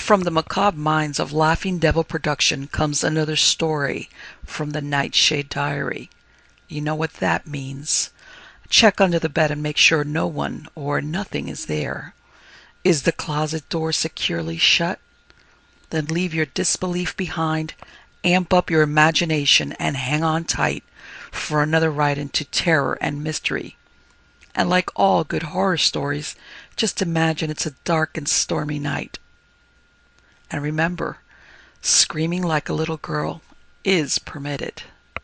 From the macabre minds of Laughing Devil Production comes another story from the Nightshade Diary. You know what that means. Check under the bed and make sure no one or nothing is there. Is the closet door securely shut? Then leave your disbelief behind, amp up your imagination, and hang on tight for another ride into terror and mystery. And like all good horror stories, just imagine it's a dark and stormy night. And remember, screaming like a little girl is permitted.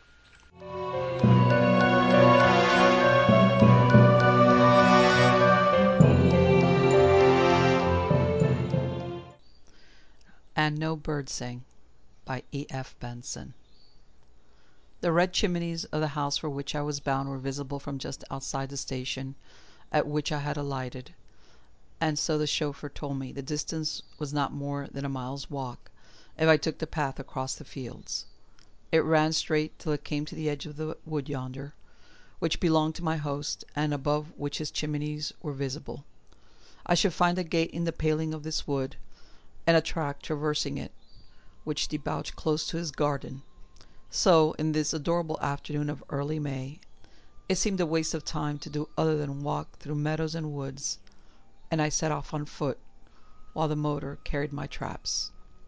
And No Bird Sing by E.F. Benson. The red chimneys of the house for which I was bound were visible from just outside the station at which I had alighted, and so the chauffeur told me the distance was not more than a mile's walk if I took the path across the fields. It ran straight till it came to the edge of the wood yonder, which belonged to my host, and above which his chimneys were visible. I should find a gate in the paling of this wood, and a track traversing it, which debouched close to his garden. So, in this adorable afternoon of early May, it seemed a waste of time to do other than walk through meadows and woods, and I set off on foot, while the motor carried my traps.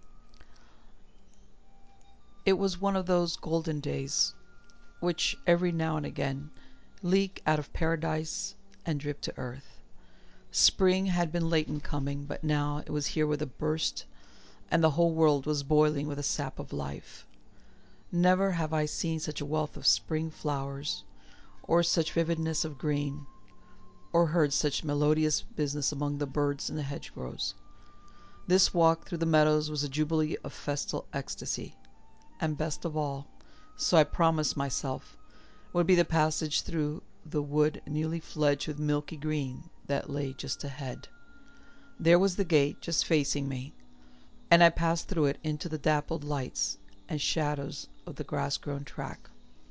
It was one of those golden days, which every now and again leak out of paradise and drip to earth. Spring had been late in coming, but now it was here with a burst, and the whole world was boiling with the sap of life. Never have I seen such a wealth of spring flowers, or such vividness of green, or heard such melodious business among the birds in the hedgerows. This walk through the meadows was a jubilee of festal ecstasy, and best of all, so I promised myself, would be the passage through the wood newly fledged with milky green that lay just ahead. There was the gate just facing me, and I passed through it into the dappled lights and shadows of the grass-grown track.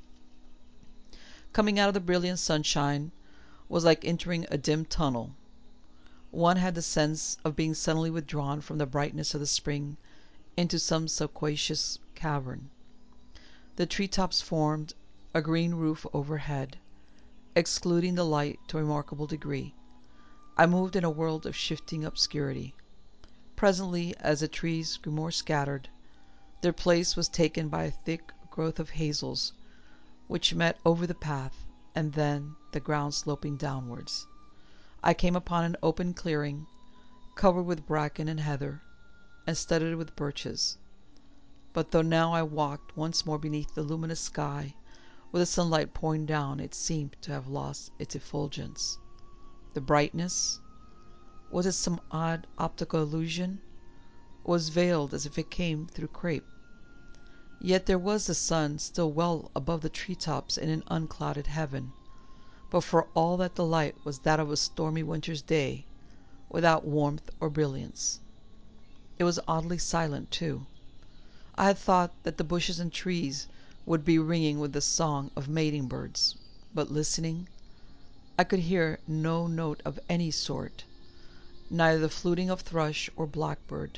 Coming out of the brilliant sunshine was like entering a dim tunnel. One had the sense of being suddenly withdrawn from the brightness of the spring into some spacious cavern. The tree-tops formed a green roof overhead, excluding the light to a remarkable degree. I moved in a world of shifting obscurity. Presently, as the trees grew more scattered, their place was taken by a thick growth of hazels, which met over the path, and then the ground sloping downwards. I came upon an open clearing, covered with bracken and heather, and studded with birches. But though now I walked once more beneath the luminous sky, with the sunlight pouring down, it seemed to have lost its effulgence. The brightness, was it some odd optical illusion, was veiled as if it came through crape. Yet there was the sun still well above the tree-tops in an unclouded heaven, but for all that the light was that of a stormy winter's day, without warmth or brilliance. It was oddly silent, too. I had thought that the bushes and trees would be ringing with the song of mating birds, but listening, I could hear no note of any sort, neither the fluting of thrush or blackbird,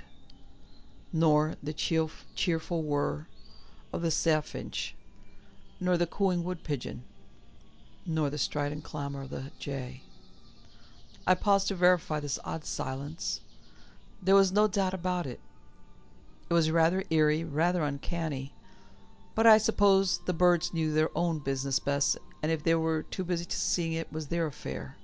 nor the cheerful whir of the chaffinch, nor the cooing wood pigeon, nor the strident clamour of the jay. I paused to verify this odd silence. There was no doubt about it. It was rather eerie, rather uncanny, but I suppose the birds knew their own business best, and if they were too busy to see it was their affair.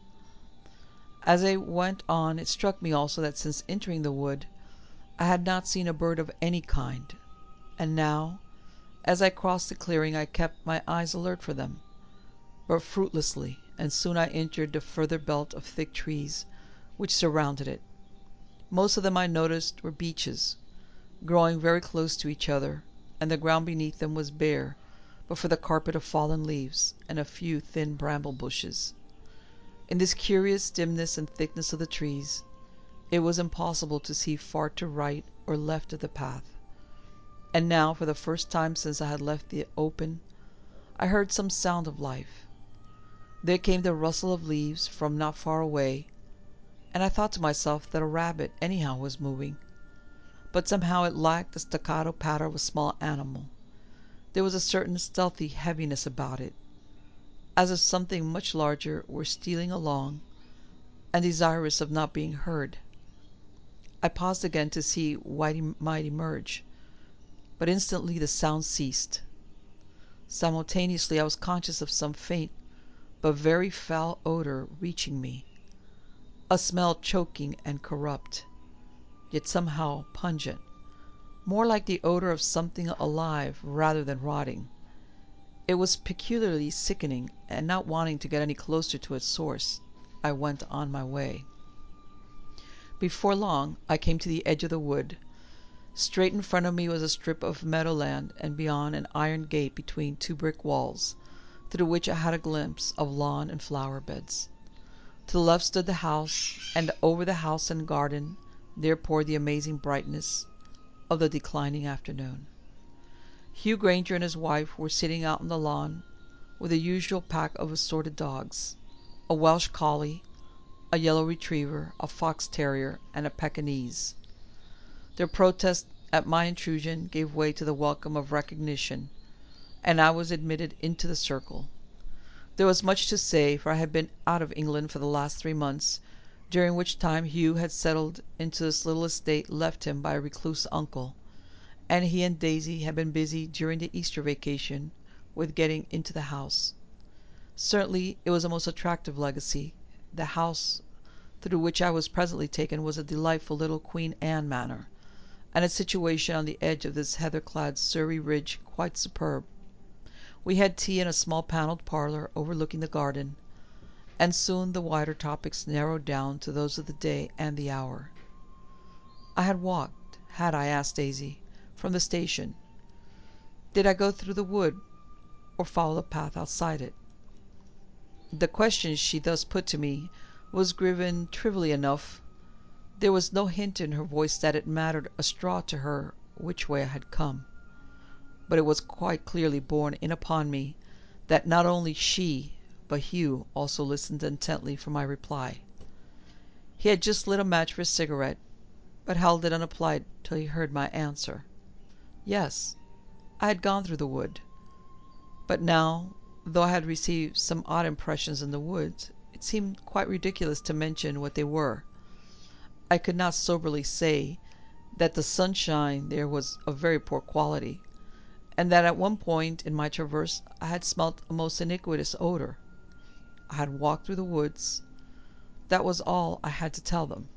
As I went on, it struck me also that since entering the wood I had not seen a bird of any kind, and now, as I crossed the clearing, I kept my eyes alert for them, but fruitlessly, and soon I entered the further belt of thick trees which surrounded it. Most of them I noticed were beeches, growing very close to each other, and the ground beneath them was bare but for the carpet of fallen leaves and a few thin bramble bushes. In this curious dimness and thickness of the trees, it was impossible to see far to right or left of the path. And now, for the first time since I had left the open, I heard some sound of life. There came the rustle of leaves from not far away, and I thought to myself that a rabbit anyhow was moving. but somehow it lacked the staccato patter of a small animal. There was a certain stealthy heaviness about it, as if something much larger were stealing along and desirous of not being heard. I paused again to see what might emerge, but instantly the sound ceased. Simultaneously I was conscious of some faint but very foul odor reaching me, a smell choking and corrupt, yet somehow pungent, more like the odor of something alive rather than rotting. It was peculiarly sickening, and not wanting to get any closer to its source, I went on my way. Before long I came to the edge of the wood. Straight in front of me was a strip of meadowland, and beyond an iron gate between two brick walls, through which I had a glimpse of lawn and flower beds. To the left stood the house, and over the house and garden there poured the amazing brightness of the declining afternoon. Hugh Granger and his wife were sitting out on the lawn with the usual pack of assorted dogs, a Welsh collie, a yellow retriever, a fox terrier, and a Pekingese. Their protest at my intrusion gave way to the welcome of recognition, and I was admitted into the circle. There was much to say, for I had been out of England for the last 3 months, during which time Hugh had settled into this little estate left him by a recluse uncle, and he and Daisy had been busy during the Easter vacation with getting into the house. Certainly it was a most attractive legacy. The house through which I was presently taken was a delightful little Queen Anne manor, and its situation on the edge of this heather-clad Surrey ridge quite superb. We had tea in a small panelled parlour overlooking the garden, and soon the wider topics narrowed down to those of the day and the hour. I had walked, had I, asked Daisy, from the station. Did I go through the wood, or follow the path outside it? The question she thus put to me was given trivially enough. There was no hint in her voice that it mattered a straw to her which way I had come. But it was quite clearly borne in upon me that not only she, but Hugh also listened intently for my reply. He had just lit a match for a cigarette, but held it unapplied till he heard my answer. Yes, I had gone through the wood. But now, though I had received some odd impressions in the woods, it seemed quite ridiculous to mention what they were. I could not soberly say that the sunshine there was of very poor quality, and that at one point in my traverse I had smelt a most iniquitous odour. I had walked through the woods. That was all I had to tell them.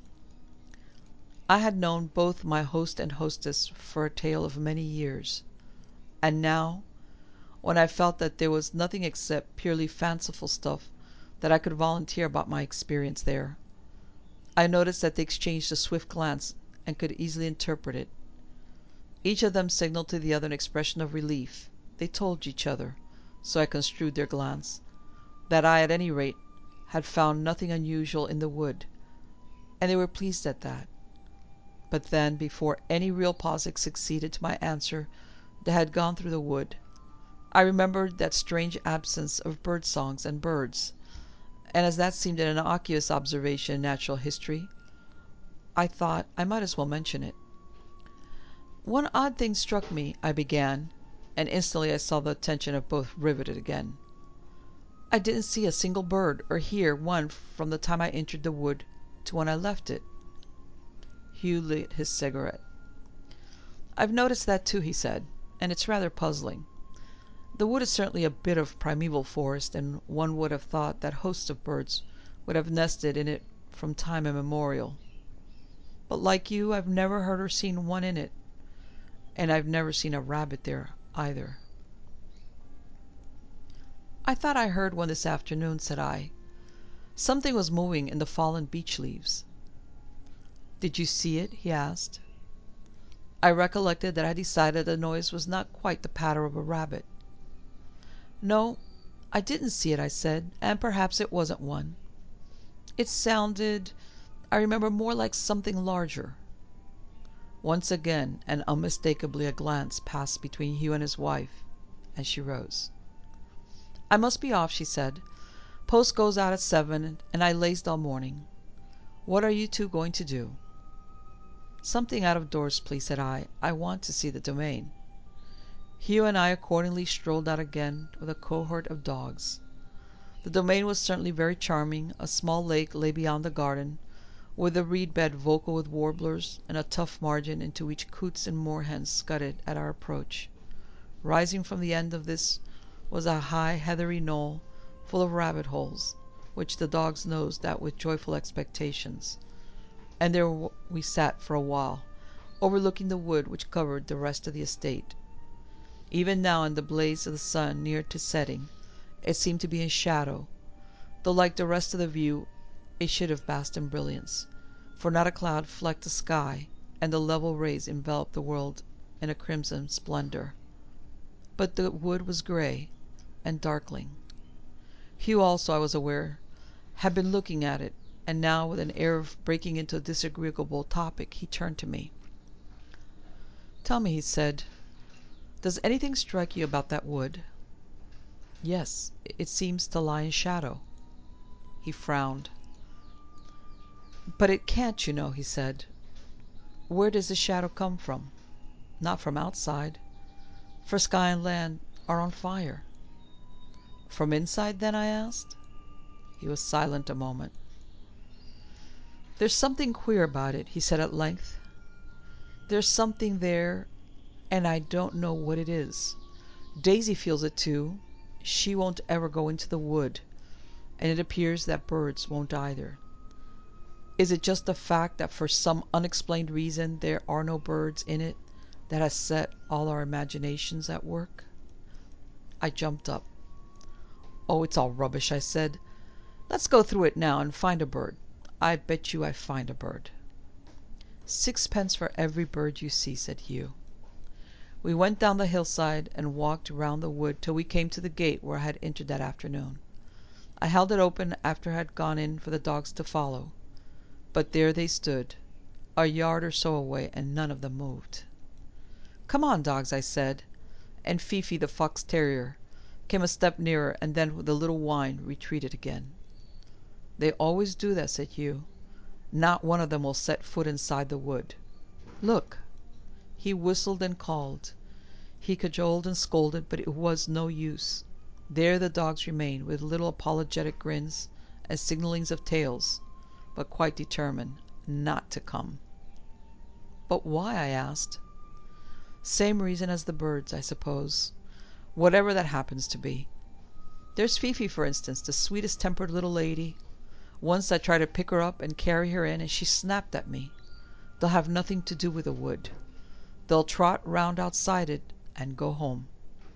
I had known both my host and hostess for a tale of many years, and now, when I felt that there was nothing except purely fanciful stuff that I could volunteer about my experience there, I noticed that they exchanged a swift glance and could easily interpret it. Each of them signaled to the other an expression of relief. They told each other, so I construed their glance, that I, at any rate, had found nothing unusual in the wood, and they were pleased at that. But then, before any real pause had succeeded to my answer that I had gone through the wood, I remembered that strange absence of bird songs and birds, and as that seemed an innocuous observation in natural history, I thought I might as well mention it. "One odd thing struck me," I began, and instantly I saw the attention of both riveted again. "I didn't see a single bird, or hear one from the time I entered the wood to when I left it." Hugh lit his cigarette. "I've noticed that too," he said, "and it's rather puzzling. The wood is certainly a bit of primeval forest, and one would have thought that hosts of birds would have nested in it from time immemorial. But like you, I've never heard or seen one in it, and I've never seen a rabbit there either." "I thought I heard one this afternoon," said I. "Something was moving in the fallen beech leaves." "Did you see it?" he asked. I recollected that I decided the noise was not quite the patter of a rabbit. "No, I didn't see it," I said, "and perhaps it wasn't one. It sounded, I remember, more like something larger." Once again, and unmistakably, a glance passed between Hugh and his wife, and she rose. "I must be off," she said. "Post goes out at 7, and I lazed all morning. What are you two going to do?" "Something out of doors, please," said I. "I want to see the domain." Hugh and I accordingly strolled out again with a cohort of dogs. The domain was certainly very charming. A small lake lay beyond the garden, with a reed bed vocal with warblers, and a tough margin into which coots and moorhens scudded at our approach. Rising from the end of this was a high heathery knoll, full of rabbit holes, which the dogs nosed at with joyful expectations, and there we sat for a while, overlooking the wood which covered the rest of the estate. Even now, in the blaze of the sun near to setting, it seemed to be in shadow, though like the rest of the view it should have basked in brilliance, for not a cloud flecked the sky, and the level rays enveloped the world in a crimson splendour. But the wood was grey and darkling. Hugh also, I was aware, had been looking at it, and now, with an air of breaking into a disagreeable topic, he turned to me. "Tell me," he said, "does anything strike you about that wood?" "Yes, it seems to lie in shadow." He frowned. "But it can't, you know," he said. "Where does the shadow come from? Not from outside, for sky and land are on fire." "From inside, then?" I asked. He was silent a moment. "There's something queer about it," he said at length. "There's something there, and I don't know what it is. Daisy feels it too. She won't ever go into the wood, and it appears that birds won't either. Is it just the fact that for some unexplained reason there are no birds in it that has set all our imaginations at work?" I jumped up. "Oh, it's all rubbish," I said. "Let's go through it now and find a bird. I bet you I find a bird." "Sixpence for every bird you see," said Hugh. We went down the hillside and walked round the wood till we came to the gate where I had entered that afternoon. I held it open after I had gone in for the dogs to follow, but there they stood, a yard or so away, and none of them moved. "Come on, dogs," I said, and Fifi, the fox terrier, came a step nearer, and then with a little whine retreated again. "They always do that," said Hugh. "Not one of them will set foot inside the wood. Look!" He whistled and called. He cajoled and scolded, but it was no use. There the dogs remained, with little apologetic grins and signallings of tails, but quite determined not to come. "But why?" I asked. "Same reason as the birds, I suppose, whatever that happens to be. There's Fifi, for instance, the sweetest tempered little lady. Once I tried to pick her up and carry her in, and she snapped at me. They'll have nothing to do with the wood. They'll trot round outside it and go home."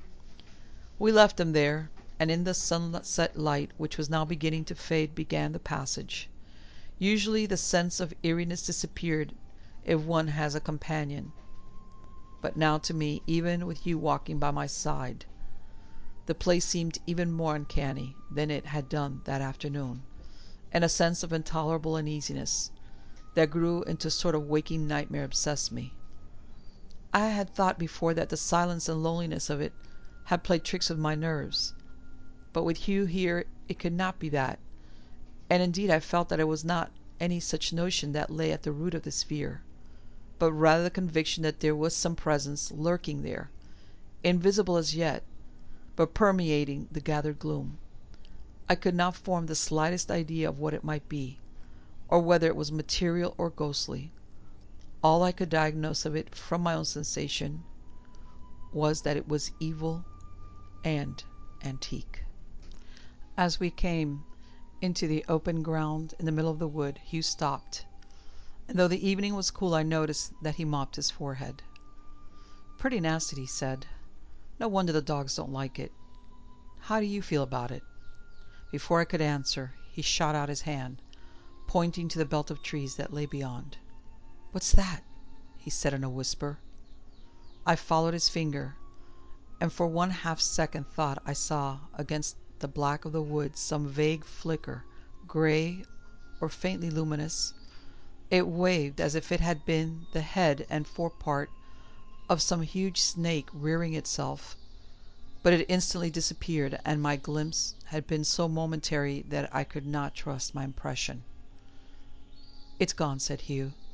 We left them there, and in the sunset light, which was now beginning to fade, began the passage. Usually the sense of eeriness disappeared if one has a companion, but now to me, even with Hugh walking by my side, the place seemed even more uncanny than it had done that afternoon, and a sense of intolerable uneasiness, that grew into a sort of waking nightmare, obsessed me. I had thought before that the silence and loneliness of it had played tricks with my nerves, but with Hugh here it could not be that, and indeed I felt that it was not any such notion that lay at the root of this fear, but rather the conviction that there was some presence lurking there, invisible as yet, but permeating the gathered gloom. I could not form the slightest idea of what it might be, or whether it was material or ghostly. All I could diagnose of it from my own sensation was that it was evil and antique. As we came into the open ground in the middle of the wood, Hugh stopped, and though the evening was cool, I noticed that he mopped his forehead. "Pretty nasty," he said. "No wonder the dogs don't like it. How do you feel about it?" Before I could answer, he shot out his hand, pointing to the belt of trees that lay beyond. "What's that?" he said in a whisper. I followed his finger, and for one half second thought I saw against the black of the wood some vague flicker, grey or faintly luminous. It waved as if it had been the head and forepart of some huge snake rearing itself, but it instantly disappeared, and my glimpse had been so momentary that I could not trust my impression. "It's gone," said Hugh.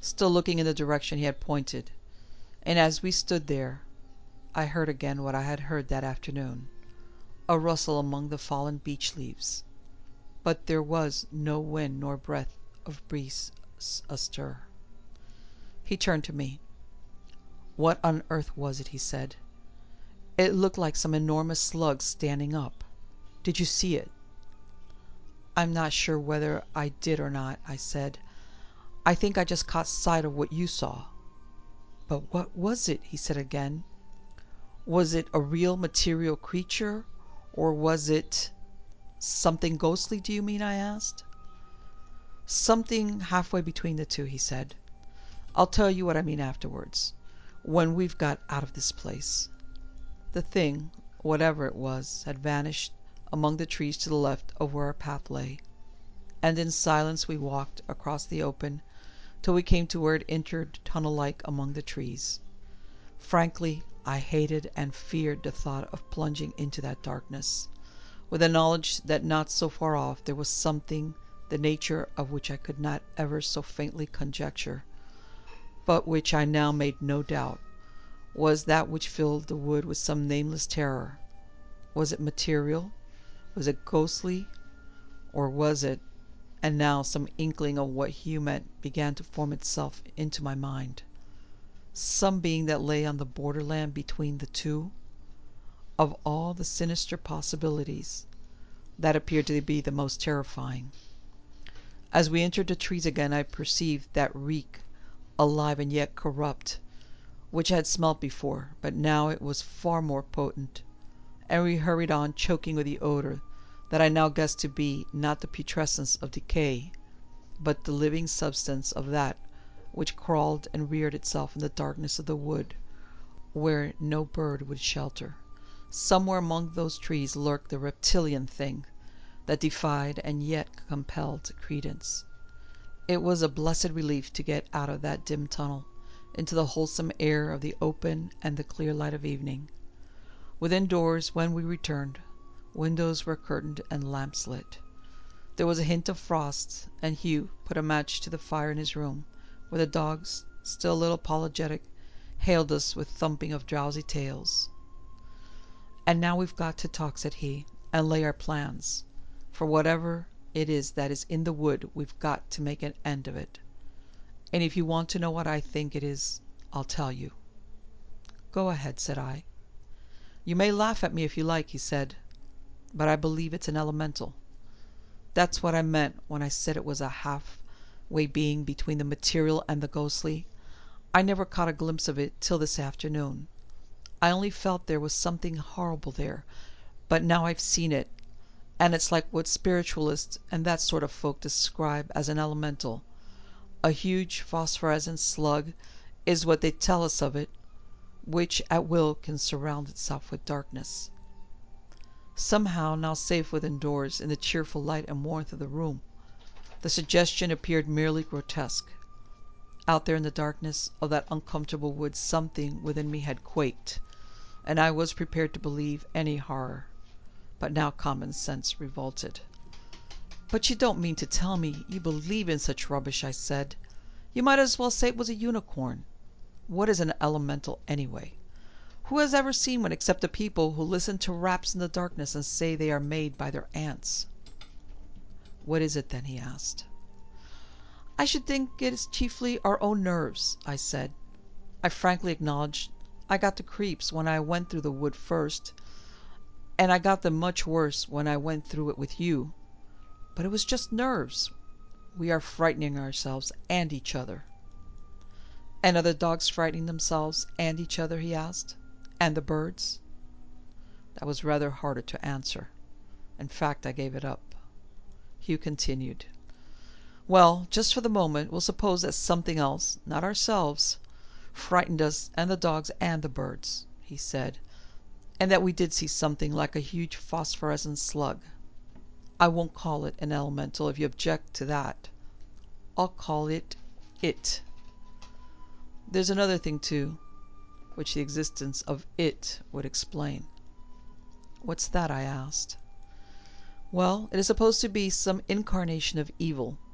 still looking in the direction he had pointed, and as we stood there, I heard again what I had heard that afternoon, a rustle among the fallen beech leaves, but there was no wind nor breath of breeze astir. He turned to me. "What on earth was it?" he said. "It looked like some enormous slug standing up. Did you see it?" "I'm not sure whether I did or not," I said. "I think I just caught sight of what you saw." "But what was it?" he said again. "Was it a real material creature, or was it—" "Something ghostly, do you mean?" I asked. "Something halfway between the two," he said. "I'll tell you what I mean afterwards, when we've got out of this place." The thing, whatever it was, had vanished among the trees to the left of where our path lay, and in silence we walked across the open till we came to where it entered tunnel-like among the trees. Frankly, I hated and feared the thought of plunging into that darkness, with the knowledge that not so far off there was something the nature of which I could not ever so faintly conjecture, but which I now made no doubt was that which filled the wood with some nameless terror. Was it material? Was it ghostly? Or was it— and now some inkling of what Hugh meant began to form itself into my mind— some being that lay on the borderland between the two? Of all the sinister possibilities, that appeared to be the most terrifying. As we entered the trees again, I perceived that reek, alive and yet corrupt, which I had smelt before, but now it was far more potent, and we hurried on, choking with the odor that I now guessed to be not the putrescence of decay, but the living substance of that which crawled and reared itself in the darkness of the wood, where no bird would shelter. Somewhere among those trees lurked the reptilian thing that defied and yet compelled credence. It was a blessed relief to get out of that dim tunnel into the wholesome air of the open and the clear light of evening. Within doors, when we returned, windows were curtained and lamps lit. There was a hint of frost, and Hugh put a match to the fire in his room, where the dogs, still a little apologetic, hailed us with thumping of drowsy tails. "And now we've got to talk," said he, "and lay our plans. For whatever it is that is in the wood, we've got to make an end of it. And if you want to know what I think it is, I'll tell you." "Go ahead," said I. "You may laugh at me if you like," he said, "but I believe it's an elemental. That's what I meant when I said it was a half-way being between the material and the ghostly. I never caught a glimpse of it till this afternoon. I only felt there was something horrible there, but now I've seen it, and it's like what spiritualists and that sort of folk describe as an elemental. A huge phosphorescent slug is what they tell us of it, which at will can surround itself with darkness." Somehow, now safe within doors, in the cheerful light and warmth of the room, the suggestion appeared merely grotesque. Out there in the darkness of that uncomfortable wood something within me had quaked, and I was prepared to believe any horror. But now common sense revolted. "But you don't mean to tell me you believe in such rubbish?" I said. "You might as well say it was a unicorn. What is an elemental, anyway? Who has ever seen one except the people who listen to raps in the darkness and say they are made by their aunts?" "What is it, then?" he asked. "I should think it is chiefly our own nerves," I said. "I frankly acknowledge I got the creeps when I went through the wood first, and I got them much worse when I went through it with you. But it was just nerves. We are frightening ourselves and each other." "And are the dogs frightening themselves and each other?" he asked. "And the birds?" That was rather harder to answer. In fact, I gave it up. Hugh continued. "Well, just for the moment, we'll suppose that something else, not ourselves, frightened us and the dogs and the birds," he said, "and that we did see something like a huge phosphorescent slug. I won't call it an elemental if you object to that. I'll call it IT. There's another thing, too, which the existence of IT would explain." "What's that?" I asked. "Well, it is supposed to be some incarnation of evil.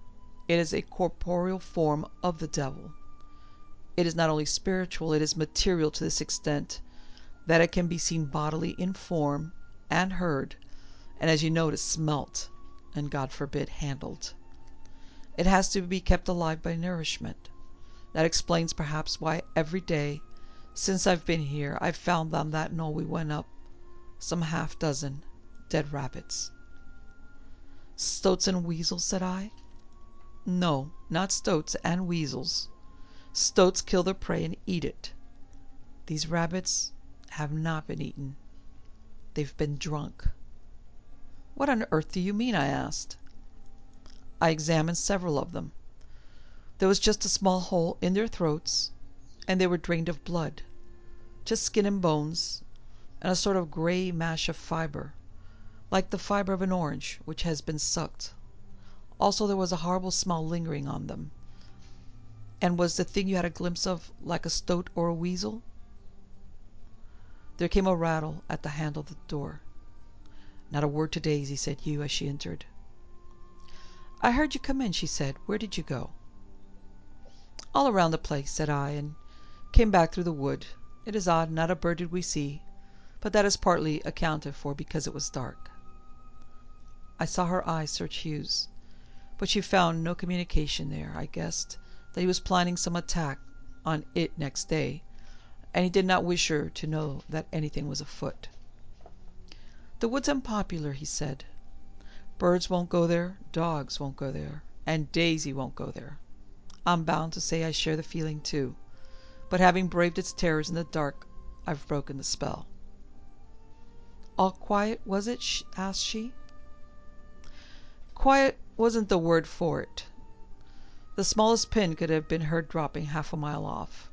It is a corporeal form of the devil. It is not only spiritual, it is material to this extent that it can be seen bodily in form and heard, and as you notice, smelt, and God forbid, handled. It has to be kept alive by nourishment. That explains perhaps why every day since I've been here I've found on that knoll we went up some half-dozen dead rabbits. Stoats and weasels, said I. No, not stoats and weasels. Stoats kill their prey and eat it. These rabbits have not been eaten. They've been drunk. What on earth do you mean? I asked. I examined several of them. There was just a small hole in their throats, and they were drained of blood. Just skin and bones, and a sort of grey mash of fibre, like the fibre of an orange which has been sucked. Also there was a horrible smell lingering on them. And was the thing you had a glimpse of like a stoat or a weasel? There came a rattle at the handle of the door. Not a word to Daisy, said Hugh as she entered. I heard you come in, she said. Where did you go? All around the place, said I, and came back through the wood. It is odd, not a bird did we see, but that is partly accounted for because it was dark. I saw her eyes search Hugh's, but she found no communication there. I guessed that he was planning some attack on it next day, and he did not wish her to know that anything was afoot. The wood's unpopular, he said. Birds won't go there, dogs won't go there, and Daisy won't go there. I'm bound to say I share the feeling too, but having braved its terrors in the dark, I've broken the spell. All quiet, was it? Asked she. Quiet wasn't the word for it. The smallest pin could have been heard dropping half a mile off.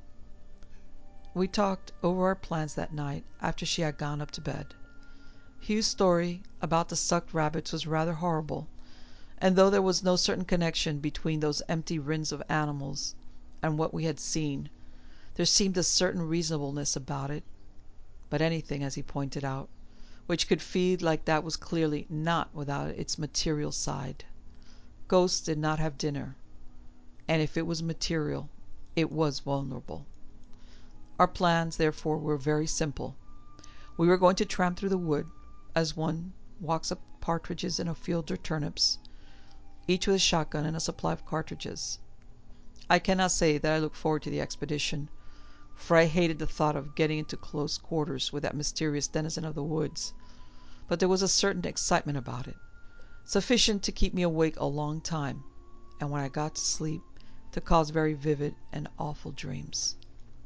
We talked over our plans that night after she had gone up to bed. Hugh's story about the sucked rabbits was rather horrible, and though there was no certain connection between those empty rins of animals and what we had seen, there seemed a certain reasonableness about it. But anything, as he pointed out, which could feed like that was clearly not without its material side. Ghosts did not have dinner, and if it was material, it was vulnerable. Our plans, therefore, were very simple. We were going to tramp through the wood, as one walks up partridges in a field or turnips, each with a shotgun and a supply of cartridges. I cannot say that I looked forward to the expedition, for I hated the thought of getting into close quarters with that mysterious denizen of the woods, but there was a certain excitement about it, sufficient to keep me awake a long time, and when I got to sleep, to cause very vivid and awful dreams.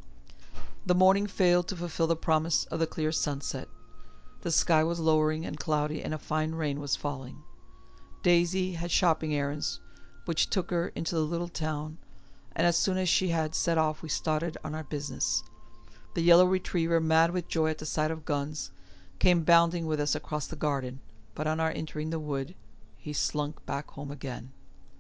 The morning failed to fulfill the promise of the clear sunset. The sky was lowering and cloudy, and a fine rain was falling. Daisy had shopping errands, which took her into the little town, and as soon as she had set off we started on our business. The yellow retriever, mad with joy at the sight of guns, came bounding with us across the garden, but on our entering the wood, he slunk back home again.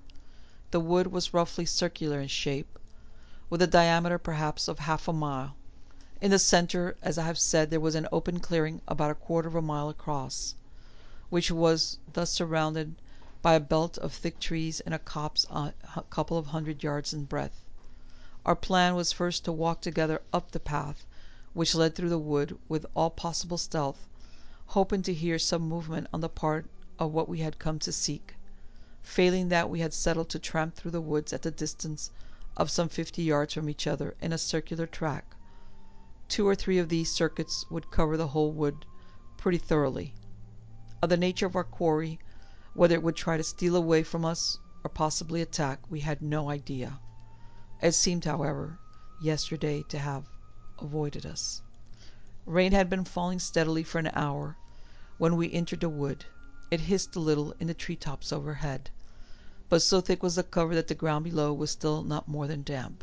The wood was roughly circular in shape, with a diameter perhaps of half a mile. In the centre, as I have said, there was an open clearing about a quarter of a mile across, which was thus surrounded by a belt of thick trees and a copse a couple of 100 yards in breadth. Our plan was first to walk together up the path which led through the wood with all possible stealth, hoping to hear some movement on the part of what we had come to seek. Failing that, we had settled to tramp through the woods at the distance of some 50 yards from each other in a circular track. 2 or 3 of these circuits would cover the whole wood pretty thoroughly. Of the nature of our quarry, whether it would try to steal away from us or possibly attack, we had no idea. It seemed, however, yesterday to have avoided us. Rain had been falling steadily for an hour when we entered the wood. It hissed a little in the tree tops overhead, but so thick was the cover that the ground below was still not more than damp.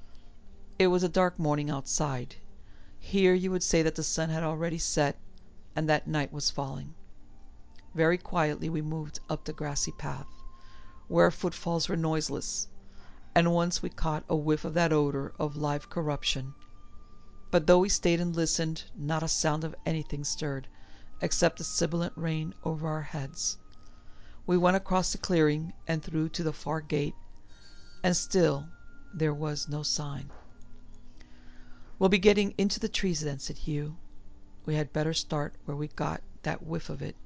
It was a dark morning outside. Here you would say that the sun had already set and that night was falling. Very quietly we moved up the grassy path, where our footfalls were noiseless, and once we caught a whiff of that odour of live corruption. But though we stayed and listened, not a sound of anything stirred, except the sibilant rain over our heads. We went across the clearing and through to the far gate, and still there was no sign. "We'll be getting into the trees then," said Hugh. "We had better start where we got that whiff of it."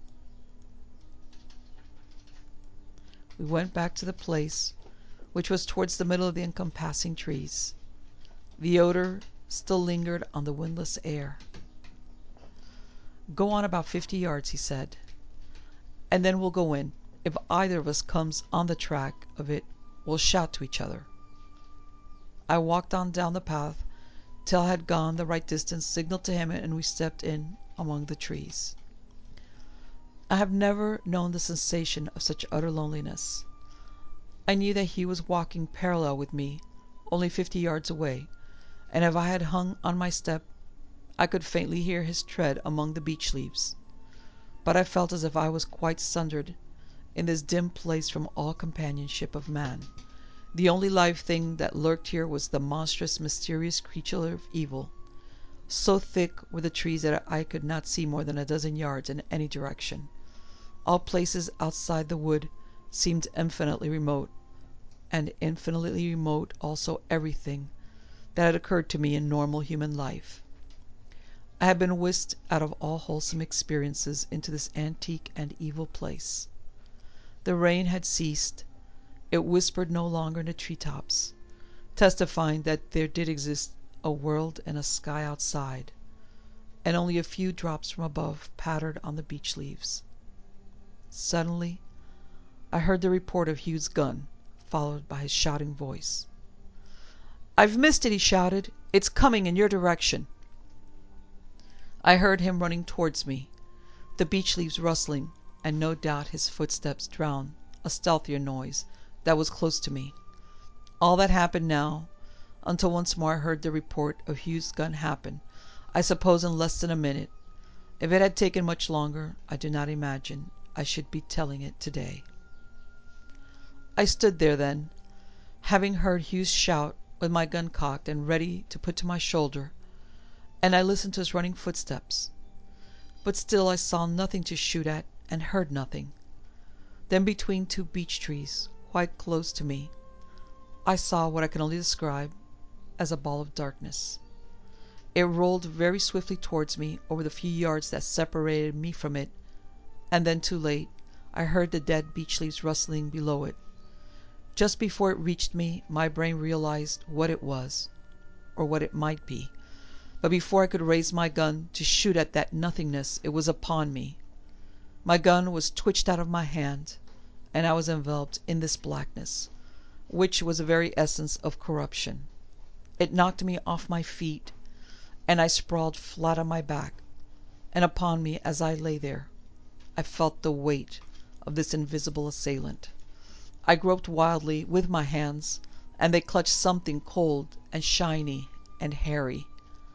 We went back to the place, which was towards the middle of the encompassing trees. The odor still lingered on the windless air. "Go on about 50 yards," he said, "and then we'll go in. If either of us comes on the track of it, we'll shout to each other." I walked on down the path till I had gone the right distance, signalled to him, and we stepped in among the trees. I have never known the sensation of such utter loneliness. I knew that he was walking parallel with me, only 50 yards away, and if I had hung on my step, I could faintly hear his tread among the beech leaves. But I felt as if I was quite sundered in this dim place from all companionship of man. The only live thing that lurked here was the monstrous, mysterious creature of evil. So thick were the trees that I could not see more than a dozen yards in any direction. All places outside the wood seemed infinitely remote, and infinitely remote also everything that had occurred to me in normal human life. I had been whisked out of all wholesome experiences into this antique and evil place. The rain had ceased. It whispered no longer in the tree tops, testifying that there did exist a world and a sky outside, and only a few drops from above pattered on the beech leaves. Suddenly I heard the report of Hugh's gun, followed by his shouting voice. "I've missed it!" he shouted. "It's coming in your direction." I heard him running towards me, the beech leaves rustling, and no doubt his footsteps drowned a stealthier noise that was close to me. All that happened now, until once more I heard the report of Hugh's gun happen, I suppose in less than a minute. If it had taken much longer, I do not imagine I should be telling it today. I stood there then, having heard Hugh's shout, with my gun cocked and ready to put to my shoulder, and I listened to his running footsteps. But still I saw nothing to shoot at, and heard nothing. Then between two beech trees, quite close to me, I saw what I can only describe as a ball of darkness. It rolled very swiftly towards me over the few yards that separated me from it, and then, too late, I heard the dead beech leaves rustling below it. Just before it reached me, my brain realized what it was, or what it might be, but before I could raise my gun to shoot at that nothingness, it was upon me. My gun was twitched out of my hand, and I was enveloped in this blackness, which was the very essence of corruption. It knocked me off my feet, and I sprawled flat on my back, and upon me as I lay there, I felt the weight of this invisible assailant. I groped wildly with my hands, and they clutched something cold and shiny and hairy.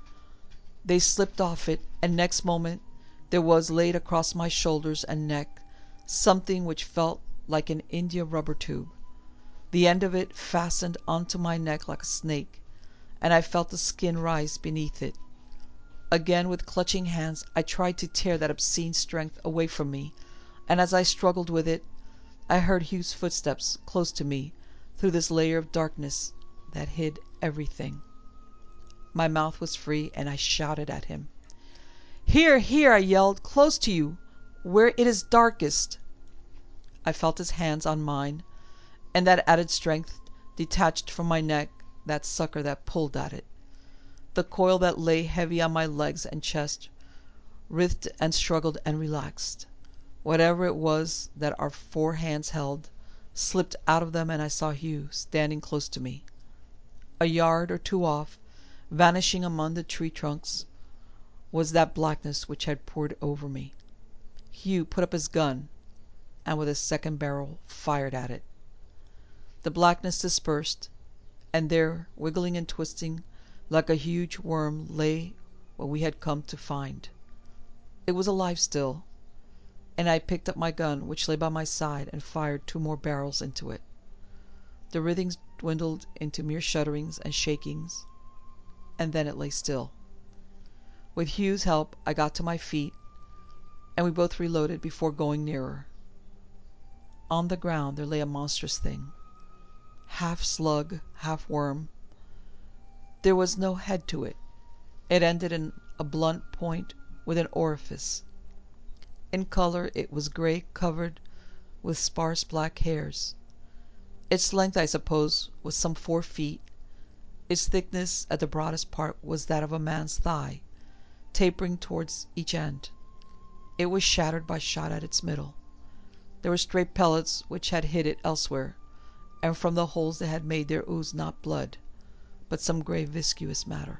They slipped off it, and next moment there was laid across my shoulders and neck something which felt like an india rubber tube. The end of it fastened onto my neck like a snake, and I felt the skin rise beneath it. Again, with clutching hands, I tried to tear that obscene strength away from me, and as I struggled with it, I heard Hugh's footsteps close to me through this layer of darkness that hid everything. My mouth was free, and I shouted at him. "Here, here!" I yelled. "Close to you, where it is darkest!" I felt his hands on mine, and that added strength detached from my neck that sucker that pulled at it. The coil that lay heavy on my legs and chest writhed and struggled and relaxed. Whatever it was that our four hands held slipped out of them, and I saw Hugh standing close to me. A yard or two off, vanishing among the tree trunks, was that blackness which had poured over me. Hugh put up his gun, and with his second barrel fired at it. The blackness dispersed, and there, wiggling and twisting like a huge worm, lay what we had come to find. It was alive still, and I picked up my gun, which lay by my side, and fired 2 more barrels into it. The writhings dwindled into mere shudderings and shakings, and then it lay still. With Hugh's help, I got to my feet, and we both reloaded before going nearer. On the ground there lay a monstrous thing, half slug, half worm. There was no head to it. It ended in a blunt point with an orifice. In color it was gray, covered with sparse black hairs. Its length, I suppose, was some 4 feet. Its thickness at the broadest part was that of a man's thigh, tapering towards each end. It was shattered by shot at its middle. There were stray pellets which had hit it elsewhere, and from the holes they had made there oozed not blood, but some grey viscous matter.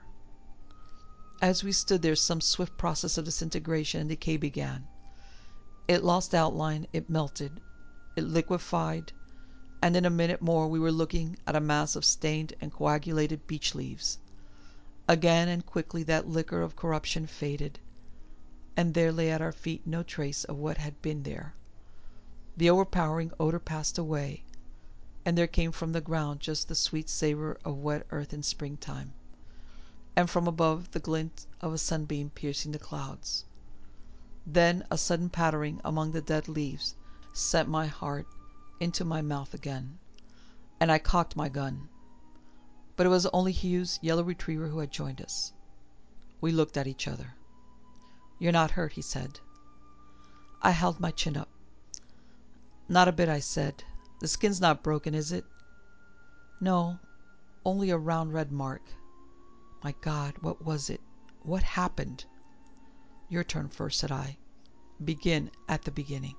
As we stood there some swift process of disintegration and decay began. It lost outline, it melted, it liquefied, and in a minute more we were looking at a mass of stained and coagulated beech leaves. Again and quickly that liquor of corruption faded, and there lay at our feet no trace of what had been there. The overpowering odor passed away, and there came from the ground just the sweet savor of wet earth in springtime, and from above the glint of a sunbeam piercing the clouds. Then a sudden pattering among the dead leaves sent my heart into my mouth again, and I cocked my gun. But it was only Hugh's yellow retriever who had joined us. We looked at each other. "You're not hurt," he said. I held my chin up. "Not a bit," I said. "The skin's not broken, is it?" "No, only a round red mark." My God, what was it? What happened? "Your turn first," said I. "Begin at the beginning."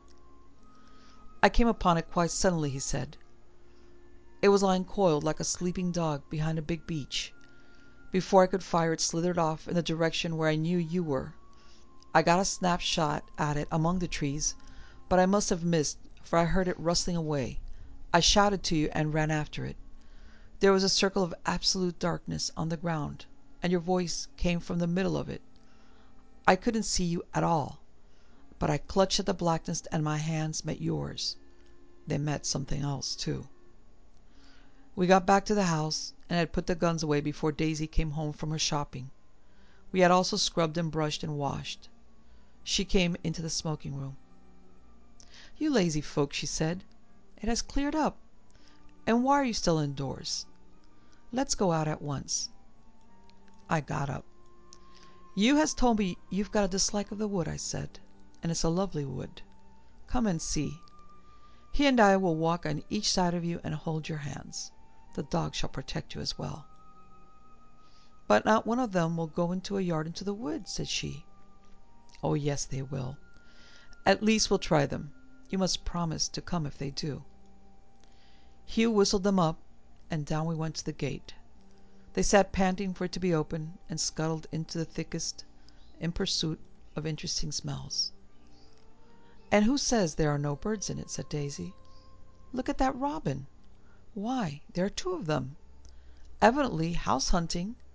"I came upon it quite suddenly," he said. "It was lying coiled like a sleeping dog behind a big beech. Before I could fire it slithered off in the direction where I knew you were. I got a snap shot at it among the trees, but I must have missed, for I heard it rustling away. I shouted to you and ran after it. There was a circle of absolute darkness on the ground, and your voice came from the middle of it. I couldn't see you at all, but I clutched at the blackness and my hands met yours. They met something else, too. We got back to the house and had put the guns away before Daisy came home from her shopping. We had also scrubbed and brushed and washed. She came into the smoking room. "You lazy folk," she said. "It has cleared up. And why are you still indoors? Let's go out at once." I got up. "Hugh has told me you've got a dislike of the wood," I said, "and it's a lovely wood. Come and see. He and I will walk on each side of you and hold your hands. The dog shall protect you as well." "But not one of them will go into a yard into the wood," said she. "Oh, yes, they will. At least we'll try them. You must promise to come if they do." Hugh whistled them up, and down we went to the gate. They sat panting for it to be opened, and scuttled into the thickest in pursuit of interesting smells. "And who says there are no birds in it?" said Daisy. "Look at that robin. Why, there are 2 of them. Evidently house hunting